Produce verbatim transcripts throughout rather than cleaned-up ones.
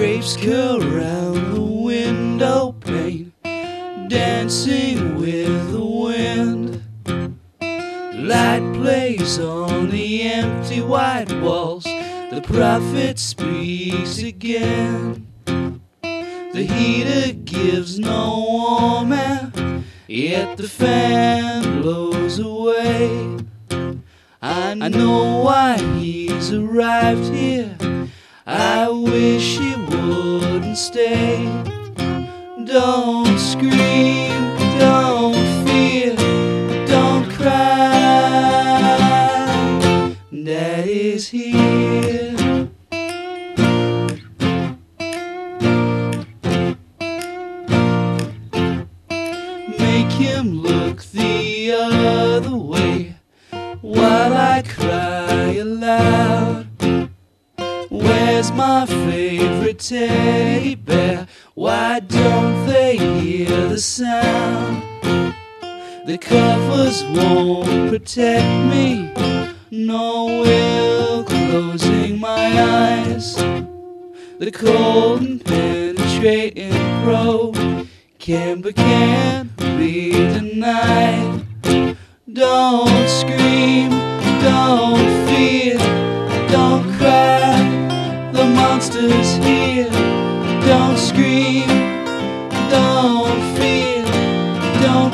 Drapes curl round the window pane, dancing with the wind. Light plays on the empty white walls. The prophet speaks again. The heater gives no warmth, yet the fan blows away. I know why he's arrived here. I wish he wouldn't stay. Don't scream, don't fear, don't cry. Daddy's here. Make him look the other way while I cry aloud. Where's my favorite teddy bear? Why don't they hear the sound? The covers won't protect me, nor will closing my eyes. The cold and penetrating probe can but can't be denied. Don't scream, don't fear, don't cry. The monster's here. Don't scream, don't fear, don't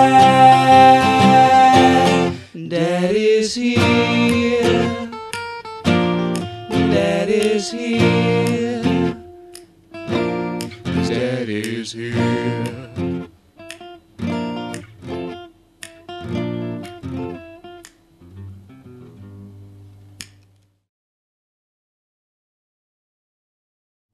cry. Daddy's here. Daddy's here. Daddy's here.